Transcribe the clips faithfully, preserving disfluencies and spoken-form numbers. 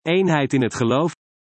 Eenheid in het geloof.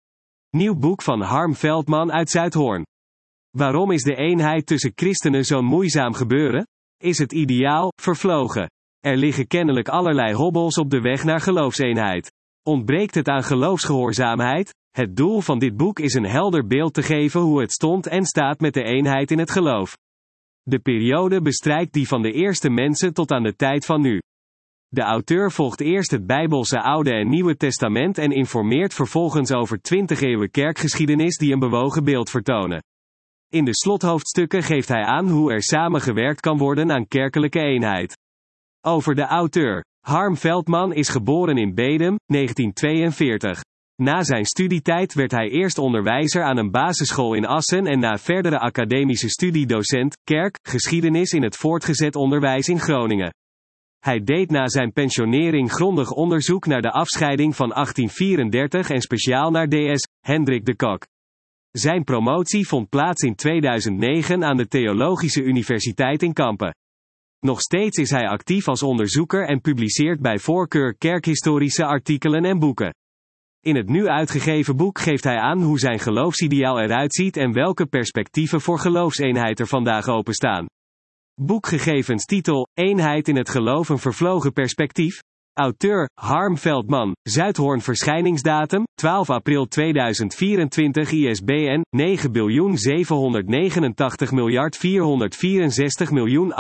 Nieuw boek van Harm Veldman uit Zuidhoorn. Waarom is de eenheid tussen christenen zo'n moeizaam gebeuren? Is het ideaal vervlogen? Er liggen kennelijk allerlei hobbels op de weg naar geloofseenheid. Ontbreekt het aan geloofsgehoorzaamheid? Het doel van dit boek is een helder beeld te geven hoe het stond en staat met de eenheid in het geloof. De periode bestrijkt die van de eerste mensen tot aan de tijd van nu. De auteur volgt eerst het Bijbelse Oude en Nieuwe Testament en informeert vervolgens over twintig eeuwen kerkgeschiedenis die een bewogen beeld vertonen. In de slothoofdstukken geeft hij aan hoe er samengewerkt kan worden aan kerkelijke eenheid. Over de auteur. Harm Veldman is geboren in Bedum, negentien tweeënveertig. Na zijn studietijd werd hij eerst onderwijzer aan een basisschool in Assen en na verdere academische studie docent, kerk, geschiedenis in het voortgezet onderwijs in Groningen. Hij deed na zijn pensionering grondig onderzoek naar de afscheiding van achttien vierendertig en speciaal naar D S Hendrik de Cock. Zijn promotie vond plaats in tweeduizend negen aan de Theologische Universiteit in Kampen. Nog steeds is hij actief als onderzoeker en publiceert bij voorkeur kerkhistorische artikelen en boeken. In het nu uitgegeven boek geeft hij aan hoe zijn geloofsideaal eruit ziet en welke perspectieven voor geloofseenheid er vandaag openstaan. Boekgegevens titel, Eenheid in het geloof een vervlogen perspectief? Auteur, Harm Veldman, Zuidhoorn verschijningsdatum, twaalf april tweeduizend vierentwintig I S B N, negen biljoen zevenhonderdnegenentachtig miljard vierhonderdvierenzestig miljoen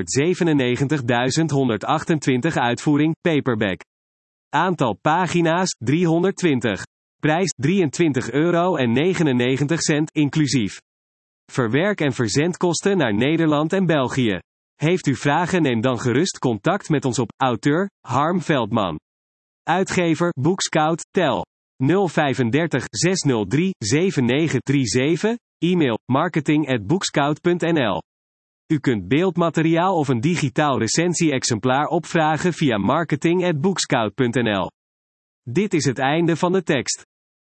achthonderdzevenennegentigduizend honderdachtentwintig Uitvoering, paperback. Aantal pagina's, driehonderdtwintig. Prijs, drieëntwintig euro en negenennegentig cent, inclusief verwerk- en verzendkosten naar Nederland en België. Heeft u vragen, neem dan gerust contact met ons op. Auteur, Harm Veldman. Uitgever, Boekscout, tel. nul vijfendertig zeshonderddrie zevenennegentig drieënzeventig, e-mail, marketing at boekscout punt n l. U kunt beeldmateriaal of een digitaal recensie-exemplaar opvragen via marketing at boekscout punt n l. Dit is het einde van de tekst.